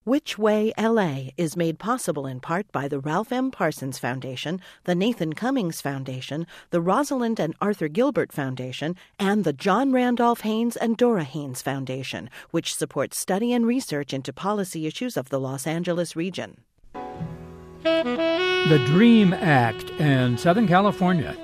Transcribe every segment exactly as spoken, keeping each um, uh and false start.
Which Way L A is made possible in part by the Ralph M. Parsons Foundation, the Nathan Cummings Foundation, the Rosalind and Arthur Gilbert Foundation, and the John Randolph Haynes and Dora Haynes Foundation, which supports study and research into policy issues of the Los Angeles region. The DREAM Act and Southern California.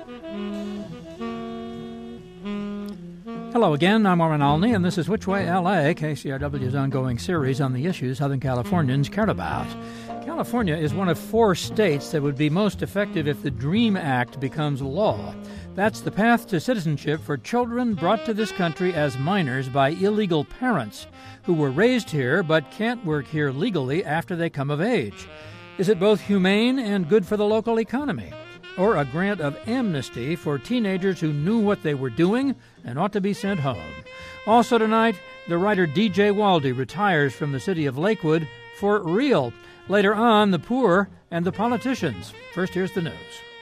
Hello again, I'm Warren Olney, and this is Which Way L A, K C R W's ongoing series on the issues Southern Californians care about. California is one of four states that would be most effective if the DREAM Act becomes law. That's the path to citizenship for children brought to this country as minors by illegal parents who were raised here but can't work here legally after they come of age. Is it both humane and good for the local economy? Or a grant of amnesty for teenagers who knew what they were doing and ought to be sent home? Also tonight, the writer D J Walde retires from the city of Lakewood for real. Later on, the poor and the politicians. First, here's the news.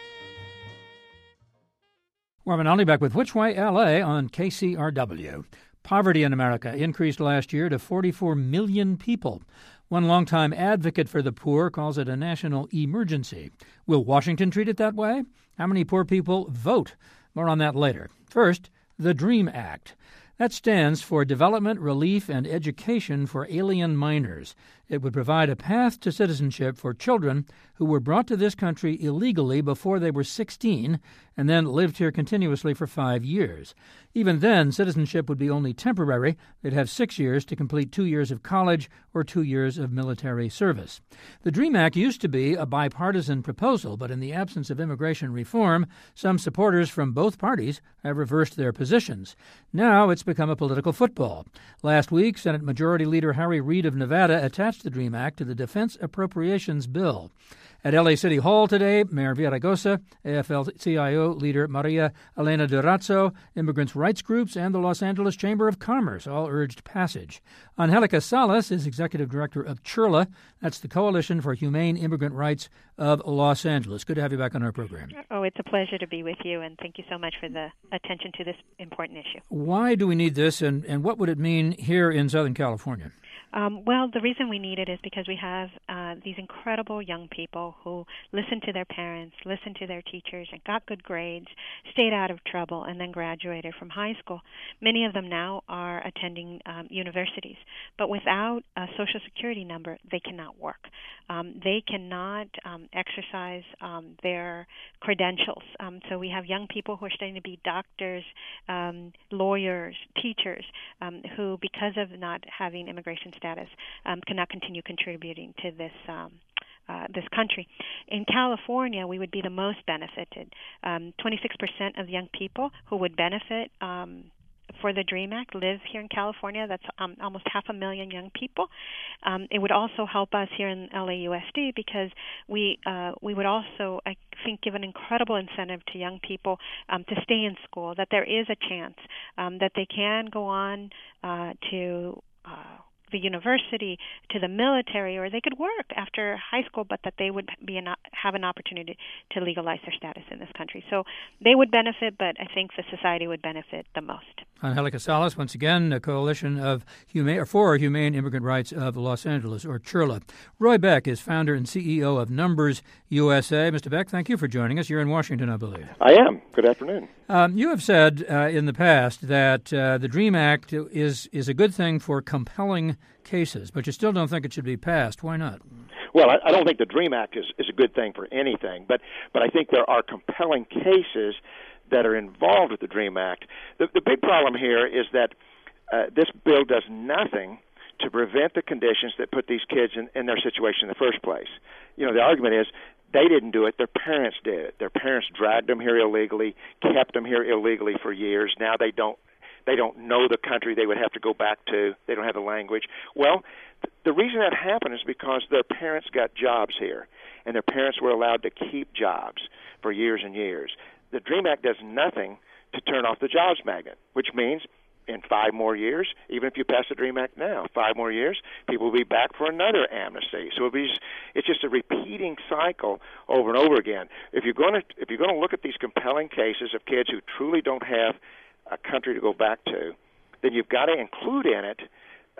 Warren Olney back with Which Way L A on K C R W. Poverty in America increased last year to forty-four million people. One longtime advocate for the poor calls it a national emergency. Will Washington treat it that way? How many poor people vote? More on that later. First, the DREAM Act. That stands for Development, Relief, and Education for Alien Minors. It would provide a path to citizenship for children who were brought to this country illegally before they were sixteen and then lived here continuously for five years. Even then, citizenship would be only temporary. They'd have six years to complete two years of college or two years of military service. The DREAM Act used to be a bipartisan proposal, but in the absence of immigration reform, some supporters from both parties have reversed their positions. Now it's become a political football. Last week, Senate Majority Leader Harry Reid of Nevada attached the DREAM Act to the Defense Appropriations Bill. At L A City Hall today, Mayor Villaraigosa, A F L C I O leader Maria Elena Durazo, immigrants' rights groups, and the Los Angeles Chamber of Commerce all urged passage. Angelica Salas is executive director of CHIRLA. That's the Coalition for Humane Immigrant Rights of Los Angeles. Good to have you back on our program. Oh, it's a pleasure to be with you, and thank you so much for the attention to this important issue. Why do we need this, and, and what would it mean here in Southern California? Um, well, the reason we need it is because we have uh, these incredible young people who listen to their parents, listen to their teachers, and got good grades, stayed out of trouble, and then graduated from high school. Many of them now are attending um, universities, but without a Social Security number, they cannot work. Um, they cannot um, exercise um, their credentials. Um, so we have young people who are studying to be doctors, um, lawyers, teachers, um, who, because of not having immigration status, um, cannot continue contributing to this um, uh, this country. In California, we would be the most benefited. Um, twenty-six percent of young people who would benefit um, for the DREAM Act live here in California. That's um, almost half a million young people. Um, it would also help us here in L A U S D because we uh, we would also, I think, give an incredible incentive to young people um, to stay in school, that there is a chance um, that they can go on uh, to uh, the university, to the military, or they could work after high school, but that they would be an, have an opportunity to legalize their status in this country. So they would benefit, but I think the society would benefit the most. Angelica Salas, once again, a coalition of humane, or for Humane Immigrant Rights of Los Angeles, or CHIRLA. Roy Beck is founder and C E O of Numbers U S A. Mister Beck, thank you for joining us. You're in Washington, I believe. I am. Good afternoon. Um, you have said uh, in the past that uh, the DREAM Act is is a good thing for compelling cases, but you still don't think it should be passed. Why not? Well, I, I don't think the DREAM Act is, is a good thing for anything, but, but I think there are compelling cases that are involved with the DREAM Act. The, the big problem here is that uh, this bill does nothing to prevent the conditions that put these kids in, in their situation in the first place. You know, the argument is they didn't do it, their parents did it. Their parents dragged them here illegally, kept them here illegally for years. Now they don't They don't know the country they would have to go back to. They don't have the language. Well, th- the reason that happened is because their parents got jobs here, and their parents were allowed to keep jobs for years and years. The DREAM Act does nothing to turn off the jobs magnet, which means in five more years, even if you pass the DREAM Act now, five more years, people will be back for another amnesty. So it'll be just, it's just a repeating cycle over and over again. If you're going to if you're going to look at these compelling cases of kids who truly don't have a country to go back to, then you've got to include in it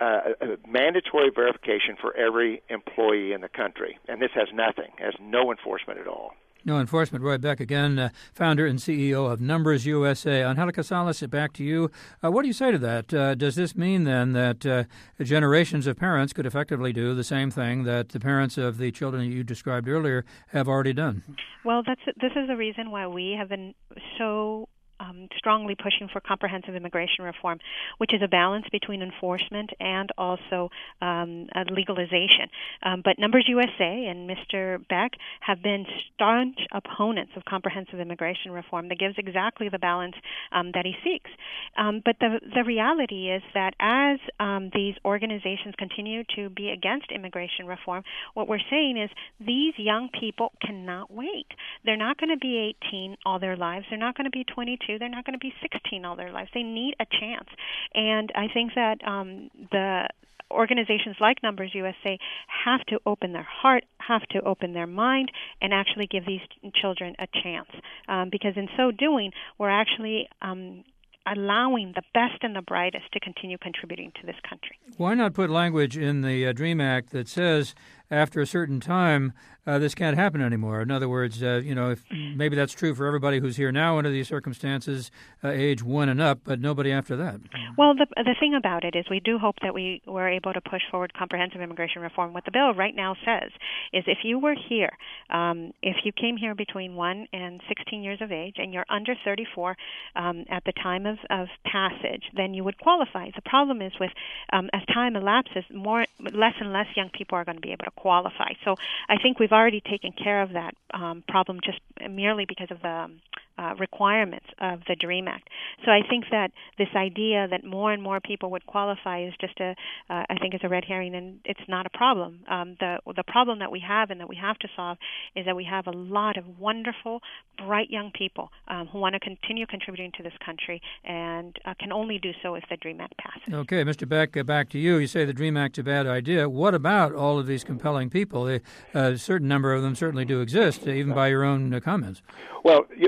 uh, mandatory verification for every employee in the country, and this has nothing, has no enforcement at all. No enforcement. Roy Beck again, uh, founder and C E O of Numbers U S A. Angelica Salas, back to you. Uh, what do you say to that? Uh, does this mean then that uh, generations of parents could effectively do the same thing that the parents of the children you described earlier have already done? Well, that's this is the reason why we have been so Um, strongly pushing for comprehensive immigration reform, which is a balance between enforcement and also um, uh, legalization. Um, but Numbers U S A and Mister Beck have been staunch opponents of comprehensive immigration reform that gives exactly the balance um, that he seeks. Um, but the the reality is that as um, these organizations continue to be against immigration reform, what we're saying is these young people cannot wait. They're not going to be eighteen all their lives. They're not going to be twenty-two. They're not going to be sixteen all their lives. They need a chance. And I think that um, the organizations like Numbers U S A have to open their heart, have to open their mind, and actually give these children a chance. Um, because in so doing, we're actually um, allowing the best and the brightest to continue contributing to this country. Why not put language in the uh, DREAM Act that says after a certain time uh, this can't happen anymore? In other words, uh, you know, if maybe that's true for everybody who's here now under these circumstances, uh, age one and up, but nobody after that. Well, the the thing about it is we do hope that we were able to push forward comprehensive immigration reform. What the bill right now says is if you were here, um, if you came here between one and sixteen years of age and you're under thirty-four um, at the time of, of passage, then you would qualify. The problem is with um, as time elapses, more less and less young people are going to be able to qualify. So I think we've already taken care of that um, problem just merely because of the um, uh, requirements of the DREAM Act. So I think that this idea that more and more people would qualify is just a, uh, I think, is a red herring, and it's not a problem. Um, the the problem that we have and that we have to solve is that we have a lot of wonderful, bright young people um, who want to continue contributing to this country and uh, can only do so if the DREAM Act passes. Okay, Mister Beck, uh, back to you. You say the DREAM Act's a bad idea. What about all of these compelling people? A uh, certain number of them certainly do exist, even by your own uh, comments. Well, you,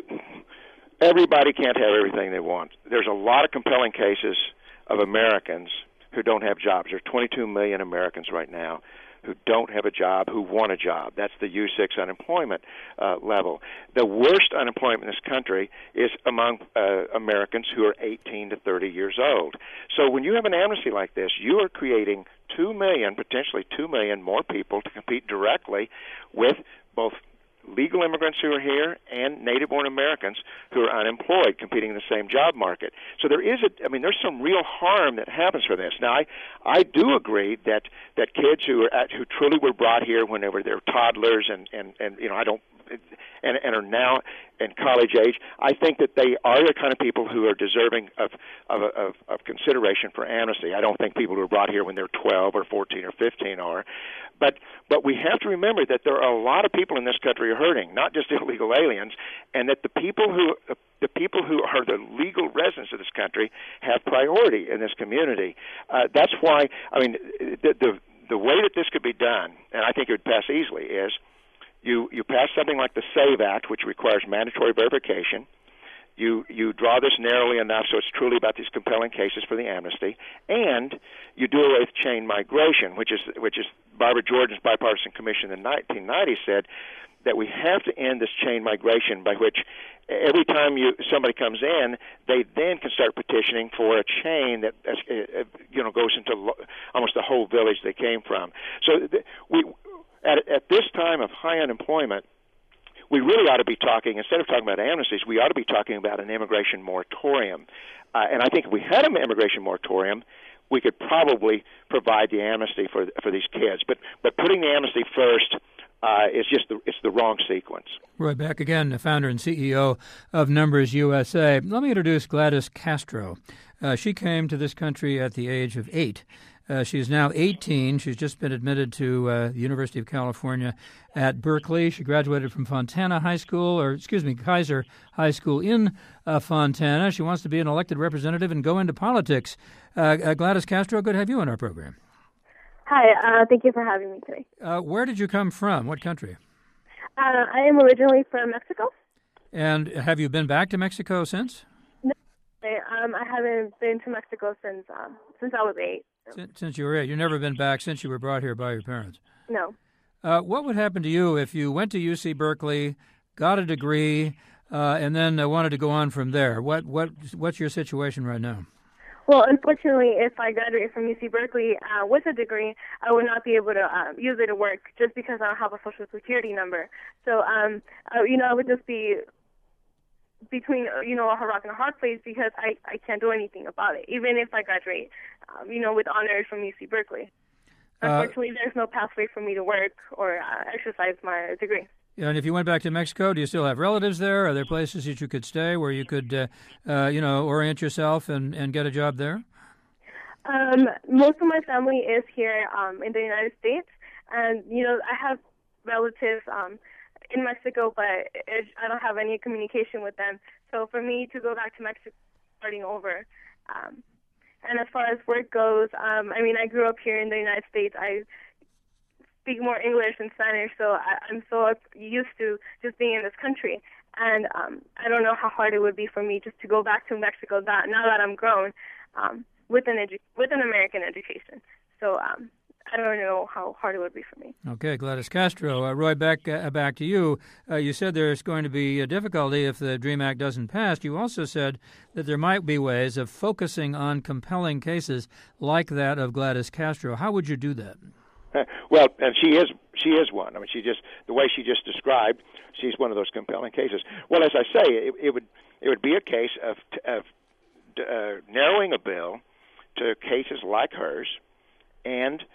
everybody can't have everything they want. There's a lot of compelling cases of Americans who don't have jobs. There's twenty-two million Americans right now who don't have a job, who want a job. That's the U six unemployment uh, level. The worst unemployment in this country is among uh, Americans who are eighteen to thirty years old. So when you have an amnesty like this, you are creating two million, potentially two million more people to compete directly with both legal immigrants who are here and native-born Americans who are unemployed, competing in the same job market. So there is a, I mean, there's some real harm that happens for this. Now, I, I do agree that, that kids who are at, who truly were brought here when they were they're toddlers and, and, and you know, I don't, and, and are now in college age, I think that they are the kind of people who are deserving of, of, of, of consideration for amnesty. I don't think people who are brought here when they're twelve or fourteen or fifteen are. But but we have to remember that there are a lot of people in this country who are hurting, not just illegal aliens, and that the people who the people who are the legal residents of this country have priority in this community. Uh, that's why, I mean, the, the the way that this could be done, and I think it would pass easily, is you you pass something like the SAVE Act, which requires mandatory verification. You you draw this narrowly enough so it's truly about these compelling cases for the amnesty, and you do away with chain migration, which is which is Barbara Jordan's bipartisan commission in nineteen ninety said that we have to end this chain migration by which every time you somebody comes in, they then can start petitioning for a chain that uh, you know goes into lo- almost the whole village they came from. So th- we at at this time of high unemployment, we really ought to be talking, instead of talking about amnesties, we ought to be talking about an immigration moratorium. Uh, and I think if we had an immigration moratorium, we could probably provide the amnesty for for these kids. But but putting the amnesty first uh, is just the, it's the wrong sequence. Roy Beck, again, the founder and C E O of Numbers U S A. Let me introduce Gladys Castro. Uh, she came to this country at the age of eight. Uh, she's now eighteen. She's just been admitted to uh, the University of California at Berkeley. She graduated from Fontana High School, or excuse me, Kaiser High School in uh, Fontana. She wants to be an elected representative and go into politics. Uh, uh, Gladys Castro, good to have you on our program. Hi, uh, thank you for having me today. Uh, where did you come from? What country? Uh, I am originally from Mexico. And have you been back to Mexico since? No, um, I haven't been to Mexico since um, since I was eight. Since, since you were eight. You've never been back since you were brought here by your parents. No. Uh, what would happen to you if you went to U C Berkeley, got a degree, uh, and then uh, wanted to go on from there? What what what's your situation right now? Well, unfortunately, if I graduate from U C Berkeley uh, with a degree, I would not be able to uh, use it to work just because I don't have a social security number. So, um, uh, you know, I would just be between, you know, a rock and a hard place because I, I can't do anything about it, even if I graduate, um, you know, with honors from U C Berkeley. Unfortunately, uh, there's no pathway for me to work or uh, exercise my degree. Yeah, and if you went back to Mexico, do you still have relatives there? Are there places that you could stay where you could, uh, uh, you know, orient yourself and, and get a job there? Um, most of my family is here um, in the United States, and, you know, I have relatives um, in Mexico, but it, I don't have any communication with them. So for me to go back to Mexico, starting over. Um, and as far as work goes, um, I mean, I grew up here in the United States. I speak more English and Spanish, so I, I'm so used to just being in this country. And um, I don't know how hard it would be for me just to go back to Mexico that, now that I'm grown um, with an edu- with an American education. So um, I don't know how hard it would be for me. Okay, Gladys Castro. Uh, Roy, back uh, back to you. Uh, you said there's going to be a difficulty if the DREAM Act doesn't pass. You also said that there might be ways of focusing on compelling cases like that of Gladys Castro. How would you do that? Well, and she is she is one. I mean, she just the way she just described, she's one of those compelling cases. Well, as I say, it, it would it would be a case of of uh, narrowing a bill to cases like hers, and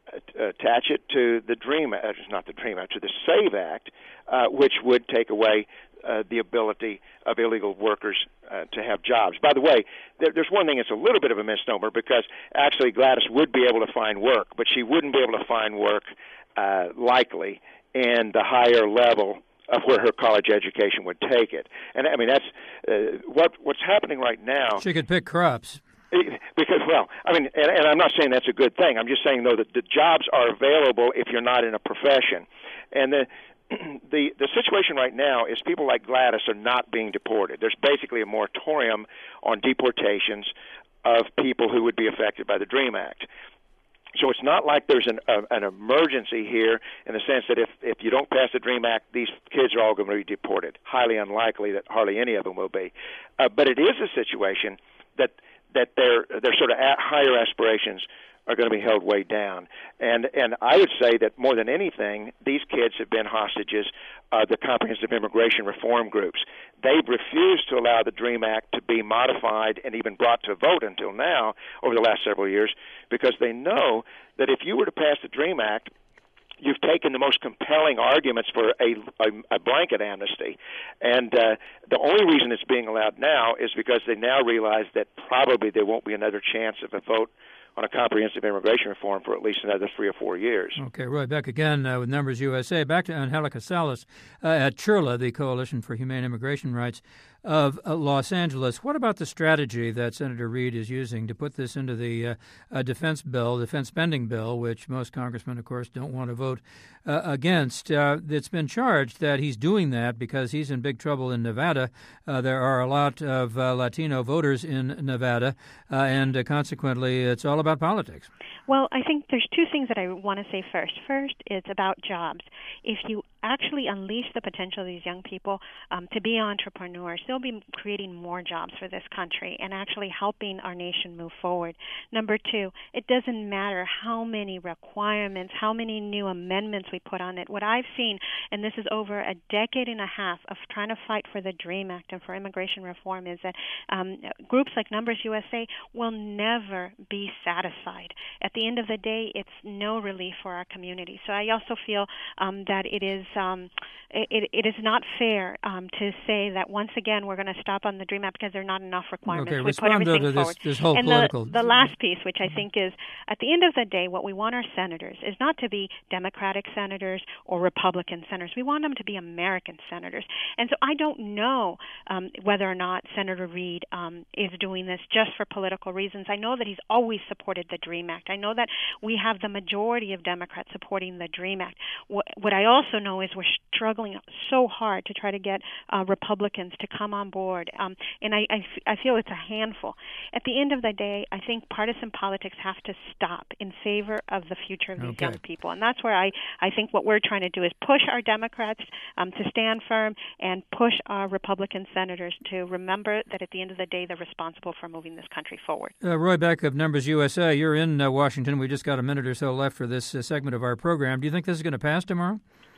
attach it to the DREAM, uh, not the DREAM Act, to the SAVE Act, uh, which would take away uh, the ability of illegal workers uh, to have jobs. By the way, there, there's one thing that's a little bit of a misnomer, because actually Gladys would be able to find work, but she wouldn't be able to find work uh, likely in the higher level of where her college education would take it. And I mean, that's uh, what what's happening right now. She could pick crops. Because, well, I mean, and, and I'm not saying that's a good thing. I'm just saying, though, that the jobs are available if you're not in a profession. And the the the situation right now is people like Gladys are not being deported. There's basically a moratorium on deportations of people who would be affected by the DREAM Act. So it's not like there's an, a, an emergency here in the sense that if, if you don't pass the DREAM Act, these kids are all going to be deported. Highly unlikely that hardly any of them will be. Uh, but it is a situation that that their their sort of higher aspirations are going to be held way down. And and I would say that more than anything, these kids have been hostages of the comprehensive immigration reform groups. They've refused to allow the DREAM Act to be modified and even brought to a vote until now, over the last several years, because they know that if you were to pass the DREAM Act, you've taken the most compelling arguments for a, a, a blanket amnesty. And uh, the only reason it's being allowed now is because they now realize that probably there won't be another chance of a vote on a comprehensive immigration reform for at least another three or four years. Okay, Roy, back again uh, with Numbers U S A. Back to Angelica Salas uh, at CHIRLA, the Coalition for Humane Immigration Rights of uh, Los Angeles. What about the strategy that Senator Reid is using to put this into the uh, uh, defense bill, defense spending bill, which most congressmen, of course, don't want to vote uh, against? Uh, it's been charged that he's doing that because he's in big trouble in Nevada. Uh, there are a lot of uh, Latino voters in Nevada, uh, and uh, consequently, it's all about politics. Well, I think there's two things that I want to say first. First, it's about jobs. If you actually unleash the potential of these young people um, to be entrepreneurs, they'll be creating more jobs for this country and actually helping our nation move forward. Number two, it doesn't matter how many requirements, how many new amendments we put on it. What I've seen, and this is over a decade and a half of trying to fight for the DREAM Act and for immigration reform, is that um, groups like Numbers U S A will never be satisfied. At the end of the day, it's no relief for our community. So I also feel um, that it is um, it, it is not fair um, to say that once again we're going to stop on the DREAM Act because there are not enough requirements. Okay, we respond put everything to this, forward. this whole and political... the, the last piece, which I think is, at the end of the day, what we want our senators is not to be Democratic senators or Republican senators. We want them to be American senators. And so I don't know um, whether or not Senator Reid um, is doing this just for political reasons. I know that he's always supported the DREAM Act. I know that we have the majority of Democrats supporting the DREAM Act. What, what I also know as we're struggling so hard to try to get uh, Republicans to come on board. Um, and I, I, f- I feel it's a handful. At the end of the day, I think partisan politics have to stop in favor of the future of these Okay. young people. And that's where I, I think what we're trying to do is push our Democrats um, to stand firm and push our Republican senators to remember that at the end of the day, they're responsible for moving this country forward. Uh, Roy Beck of Numbers U S A, you're in uh, Washington. We just got a minute or so left for this uh, segment of our program. Do you think this is going to pass tomorrow?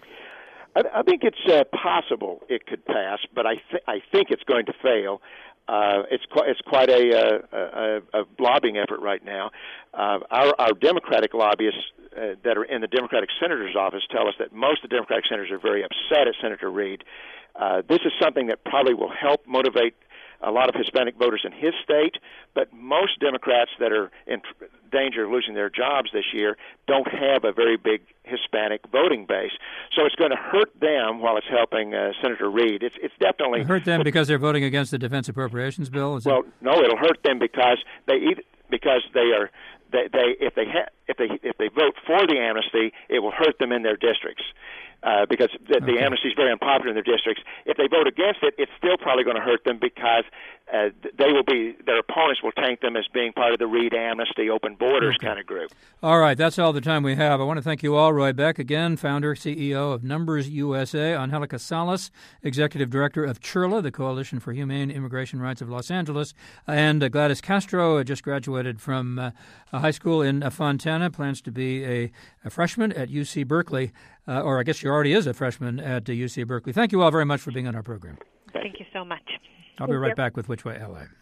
I, I think it's uh, possible it could pass, but I, th- I think it's going to fail. Uh, it's quite it's quite a, a, a, a lobbying effort right now. Uh, our, our Democratic lobbyists uh, that are in the Democratic senator's office tell us that most of the Democratic senators are very upset at Senator Reid. Uh, this is something that probably will help motivate a lot of Hispanic voters in his state, but most Democrats that are in danger of losing their jobs this year don't have a very big Hispanic voting base. So it's going to hurt them while it's helping uh, Senator Reid. It's it's definitely It hurt them because they're voting against the Defense Appropriations Bill? Is well, it? no, it'll hurt them because they eat, because they are they, they if they ha- if they if they vote for the amnesty, it will hurt them in their districts. Uh, because the, the Okay. amnesty is very unpopular in their districts. If they vote against it, it's still probably going to hurt them because uh, they will be their opponents will taint them as being part of the Reid amnesty, open borders Okay. kind of group. All right, that's all the time we have. I want to thank you all. Roy Beck, again, founder, C E O of Numbers U S A. Angelica Salas, executive director of CHIRLA, the Coalition for Humane Immigration Rights of Los Angeles. And uh, Gladys Castro, uh, just graduated from uh, a high school in uh, Fontana, plans to be a, a freshman at U C Berkeley. Uh, or I guess she already is a freshman at uh, U C Berkeley. Thank you all very much for being on our program. Thank you so much. I'll be right back with Which Way L A.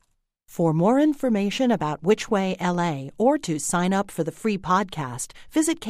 For more information about Which Way L A or to sign up for the free podcast, visit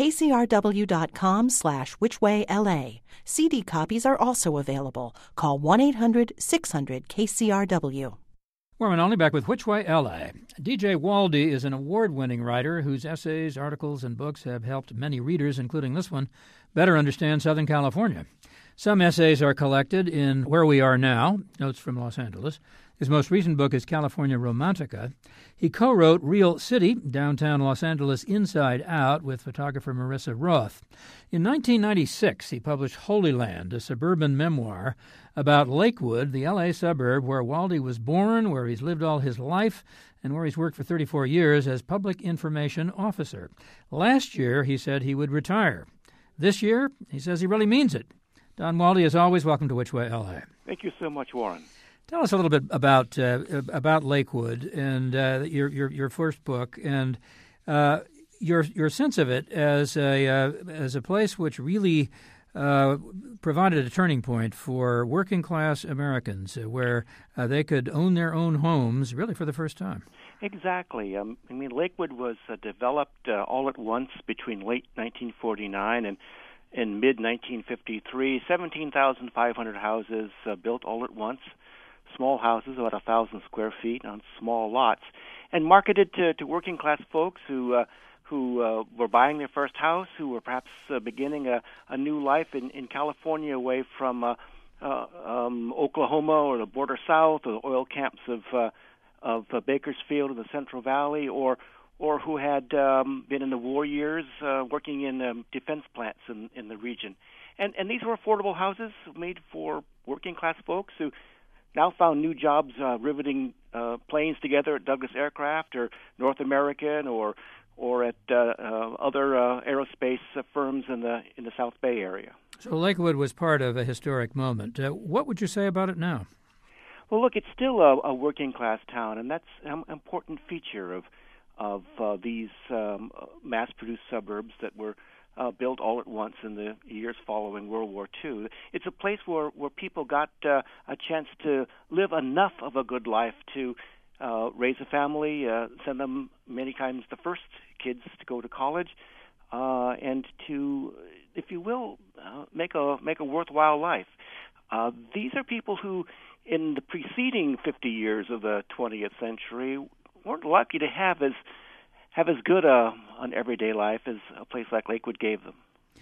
kcrw.com slash whichwayla. C D copies are also available. Call one eight hundred six hundred K C R W. Warren Only back with Which Way L A. D J Waldy is an award-winning writer whose essays, articles, and books have helped many readers, including this one, better understand Southern California. Some essays are collected in Where We Are Now, Notes from Los Angeles. His most recent book is California Romantica. He co-wrote Real City, Downtown Los Angeles Inside Out, with photographer Marissa Roth. In nineteen ninety-six, he published Holy Land, a suburban memoir about Lakewood, the L A suburb where Waldy was born, where he's lived all his life, and where he's worked for thirty-four years as public information officer. Last year, he said he would retire. This year, he says he really means it. Don Waldy, as always, welcome to Which Way L A. Thank you so much, Warren. Tell us a little bit about uh, about Lakewood and uh, your, your your first book and uh, your your sense of it as a uh, as a place which really uh, provided a turning point for working class Americans, uh, where uh, they could own their own homes really for the first time. Exactly. Um, I mean, Lakewood was uh, developed uh, all at once between late nineteen forty-nine and in mid nineteen fifty-three. seventeen thousand five hundred houses uh, built all at once. Small houses, about a thousand square feet on small lots, and marketed to, to working class folks who uh, who uh, were buying their first house, who were perhaps uh, beginning a, a new life in, in California, away from uh, uh, um, Oklahoma or the border south, or the oil camps of uh, of uh, Bakersfield in the Central Valley, or or who had um, been in the war years uh, working in um, defense plants in, in the region, and and these were affordable houses made for working class folks who now found new jobs uh, riveting uh, planes together at Douglas Aircraft or North American or or at uh, uh, other uh, aerospace uh, firms in the in the South Bay area. So Lakewood was part of a historic moment. Uh, what would you say about it now? Well, look, it's still a, a working class town, and that's an important feature of of uh, these um, mass-produced suburbs that were Uh, built all at once in the years following World War Two. It's a place where, where people got uh, a chance to live enough of a good life to uh, raise a family, uh, send them many times the first kids to go to college, uh, and to, if you will, uh, make a make a worthwhile life. Uh, these are people who, in the preceding fifty years of the twentieth century, weren't lucky to have as have as good a, an everyday life as a place like Lakewood gave them.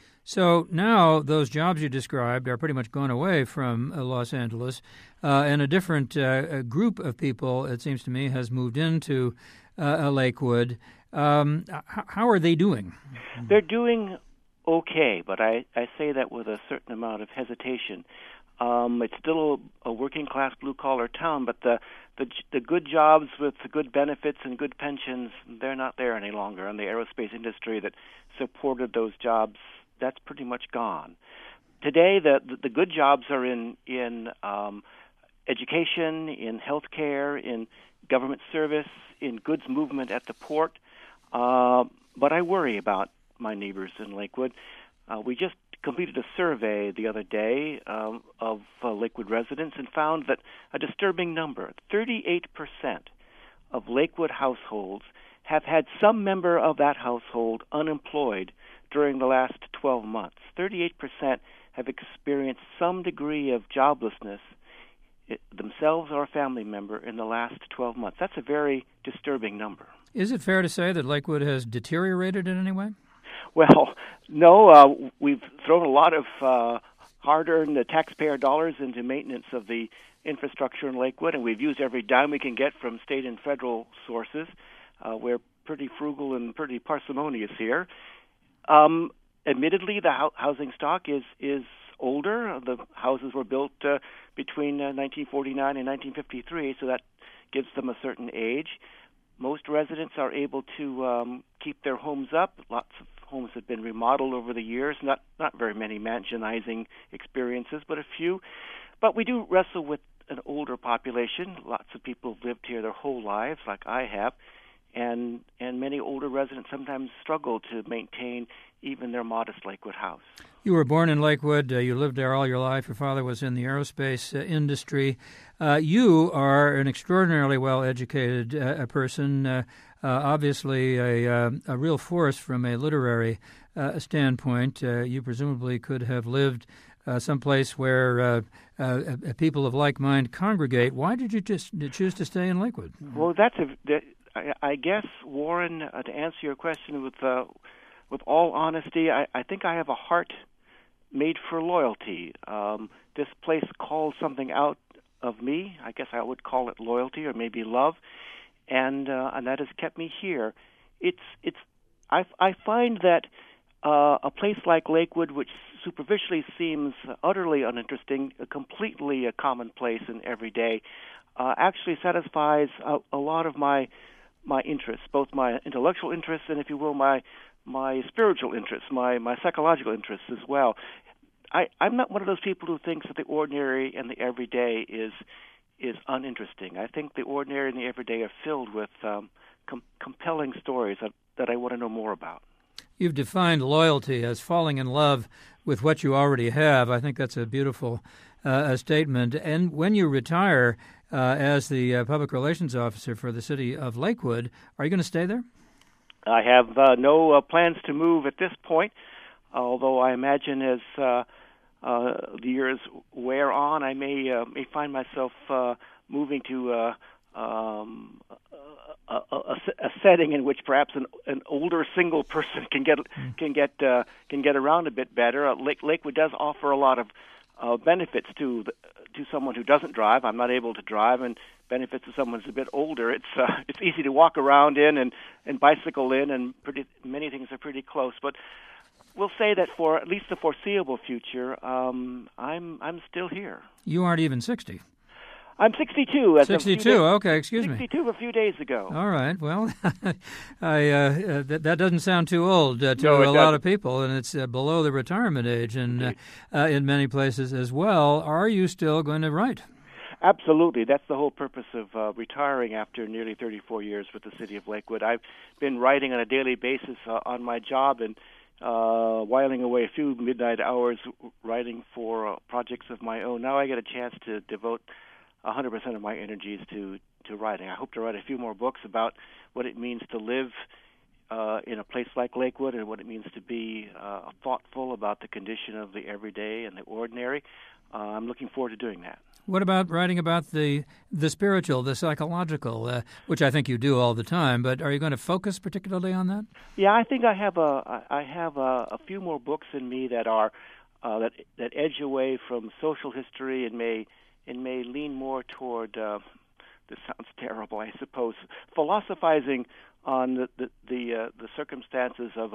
So now those jobs you described are pretty much gone away from uh, Los Angeles, uh, and a different uh, group of people, it seems to me, has moved into uh, Lakewood. Um, h- how are they doing? They're doing okay, but I, I say that with a certain amount of hesitation. Um, it's still a, a working-class blue-collar town, but the, the the good jobs with the good benefits and good pensions, they're not there any longer. And the aerospace industry that supported those jobs, that's pretty much gone. Today, the, the, the good jobs are in, in um, education, in healthcare, in government service, in goods movement at the port. Uh, but I worry about my neighbors in Lakewood. Uh, we just completed a survey the other day um, of uh, Lakewood residents and found that a disturbing number, thirty-eight percent of Lakewood households have had some member of that household unemployed during the last twelve months. thirty-eight percent have experienced some degree of joblessness, it, themselves or a family member, in the last twelve months. That's a very disturbing number. Is it fair to say that Lakewood has deteriorated in any way? Well, no. Uh, we've thrown a lot of uh, hard-earned taxpayer dollars into maintenance of the infrastructure in Lakewood, and we've used every dime we can get from state and federal sources. Uh, we're pretty frugal and pretty parsimonious here. Um, admittedly, the ho- housing stock is is older. The houses were built uh, between uh, nineteen forty-nine and nineteen fifty-three, so that gives them a certain age. Most residents are able to um, keep their homes up. Lots of homes have been remodeled over the years. Not not very many mansionizing experiences, but a few. But we do wrestle with an older population. Lots of people have lived here their whole lives, like I have, and and many older residents sometimes struggle to maintain even their modest Lakewood house. You were born in Lakewood. Uh, you lived there all your life. Your father was in the aerospace uh, industry. Uh, you are an extraordinarily well-educated uh, person, uh, uh, obviously a, uh, a real force from a literary uh, standpoint. Uh, you presumably could have lived uh, someplace where uh, uh, people of like mind congregate. Why did you just choose to stay in Lakewood? Well, that's a, that, I, I guess, Warren, uh, to answer your question with uh, with all honesty, I, I think I have a heart made for loyalty. Um, this place called something out of me. I guess I would call it loyalty or maybe love, and uh, and that has kept me here. It's it's I, I find that uh, a place like Lakewood, which superficially seems utterly uninteresting, completely a commonplace and everyday, uh, actually satisfies a, a lot of my my interests, both my intellectual interests and, if you will, my my spiritual interests, my, my psychological interests as well. I, I'm not one of those people who thinks that the ordinary and the everyday is is uninteresting. I think the ordinary and the everyday are filled with um, com- compelling stories that, that I want to know more about. You've defined loyalty as falling in love with what you already have. I think that's a beautiful uh, statement. And when you retire uh, as the uh, public relations officer for the city of Lakewood, are you going to stay there? I have uh, no uh, plans to move at this point, although I imagine as uh, uh, the years wear on, I may uh, may find myself uh, moving to uh, um, a, a, a, a setting in which perhaps an, an older single person can get mm. can get uh, can get around a bit better. Uh, Lake, Lakewood does offer a lot of uh, benefits to the, to someone who doesn't drive. I'm not able to drive, and benefits to someone who's a bit older. It's uh, it's easy to walk around in and, and bicycle in, and pretty many things are pretty close. But we'll say that for at least the foreseeable future, um, I'm I'm still here. You aren't even sixty. I'm sixty-two. As sixty-two. Days, okay, excuse sixty-two me. sixty-two a few days ago. All right. Well, I uh, uh, that, that doesn't sound too old uh, to no, a doesn't. lot of people, and it's uh, below the retirement age, and uh, uh, in many places as well. Are you still going to write? Absolutely. That's the whole purpose of uh, retiring after nearly thirty-four years with the city of Lakewood. I've been writing on a daily basis uh, on my job and uh, whiling away a few midnight hours writing for uh, projects of my own. Now I get a chance to devote one hundred percent of my energies to, to writing. I hope to write a few more books about what it means to live uh, in a place like Lakewood and what it means to be uh, thoughtful about the condition of the everyday and the ordinary. Uh, I'm looking forward to doing that. What about writing about the the spiritual, the psychological, uh, which I think you do all the time, but are you going to focus particularly on that? Yeah, I think I have a I have a, a few more books in me that are uh, that that edge away from social history and may and may lean more toward uh, this sounds terrible, I suppose, philosophizing on the the the, uh, the circumstances of a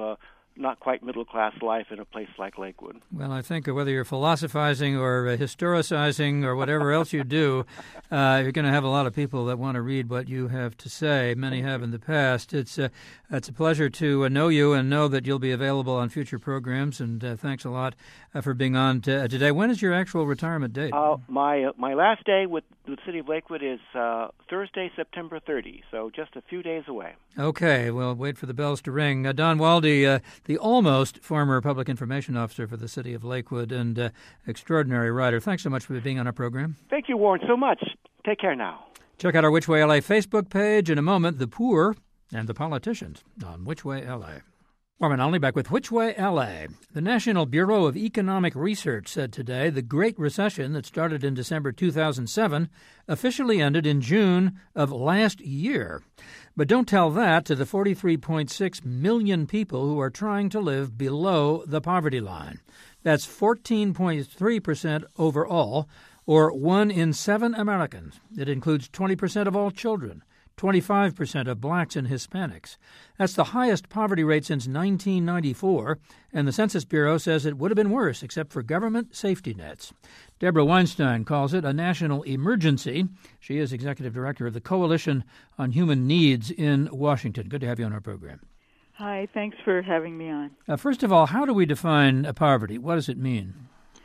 not quite middle-class life in a place like Lakewood. Well, I think whether you're philosophizing or uh, historicizing or whatever else you do, uh, you're going to have a lot of people that want to read what you have to say. Many have in the past. It's, uh, it's a pleasure to uh, know you and know that you'll be available on future programs, and uh, thanks a lot uh, for being on t- uh, today. When is your actual retirement date? Uh, my uh, my last day with the City of Lakewood is uh, Thursday, September thirtieth, so just a few days away. Okay, well, wait for the bells to ring. Uh, Don Walde, uh, the almost former public information officer for the City of Lakewood and uh, extraordinary writer. Thanks so much for being on our program. Thank you, Warren, so much. Take care now. Check out our Which Way L A Facebook page. In a moment, the poor and the politicians on Which Way L A. Warren Only back with Which Way L A. The National Bureau of Economic Research said today the Great Recession that started in December two thousand seven officially ended in June of last year. But don't tell that to the forty-three point six million people who are trying to live below the poverty line. That's fourteen point three percent overall, or one in seven Americans. It includes twenty percent of all children, twenty-five percent of blacks and Hispanics. That's the highest poverty rate since nineteen ninety-four, and the Census Bureau says it would have been worse except for government safety nets. Deborah Weinstein calls it a national emergency. She is executive director of the Coalition on Human Needs in Washington. Good to have you on our program. Hi, thanks for having me on. Uh, first of all, how do we define uh, poverty? What does it mean?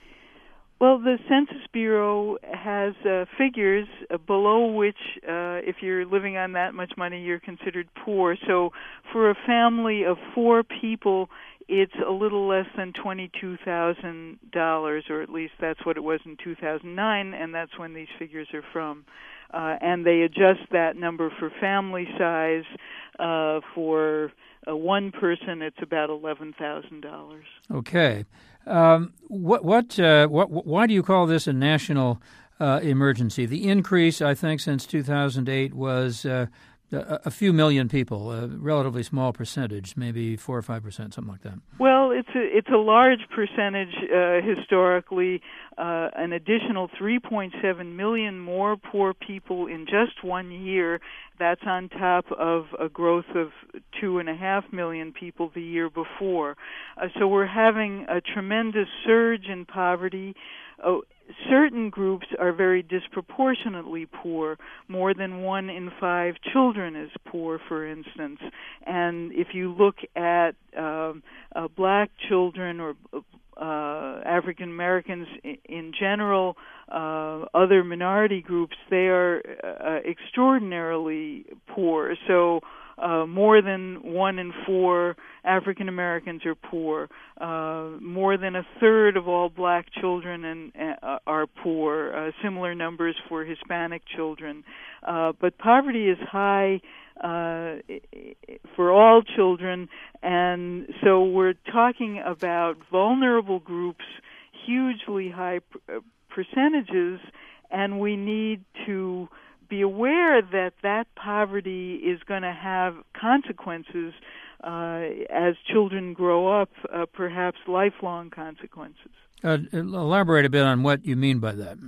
Well, the Census Bureau has uh, figures uh, below which, uh, if you're living on that much money, you're considered poor. So for a family of four people, it's a little less than twenty-two thousand dollars, or at least that's what it was in two thousand nine, and that's when these figures are from. Uh, and they adjust that number for family size. Uh, for uh, one person, it's about eleven thousand dollars. Okay. Um, what, what, uh, what, why do you call this a national uh, emergency? The increase, I think, since two thousand eight was uh, a, a few million people, a relatively small percentage, maybe four or five percent, something like that. Well, it's a it's a large percentage uh, historically. Uh, an additional three point seven million more poor people in just one year. That's on top of a growth of two and a half million people the year before. Uh, so we're having a tremendous surge in poverty. Oh, certain groups are very disproportionately poor. More than one in five children is poor, for instance. And if you look at um, uh, black children or uh, African Americans in, in general, uh, other minority groups, they are uh, extraordinarily poor. So Uh, more than one in four African Americans are poor. Uh, more than a third of all black children and, uh, are poor. Uh, similar numbers for Hispanic children. Uh, but poverty is high uh, for all children, and so we're talking about vulnerable groups, hugely high pr- percentages, and we need to be aware that that poverty is going to have consequences uh, as children grow up, uh, perhaps lifelong consequences. Uh, elaborate a bit on what you mean by that.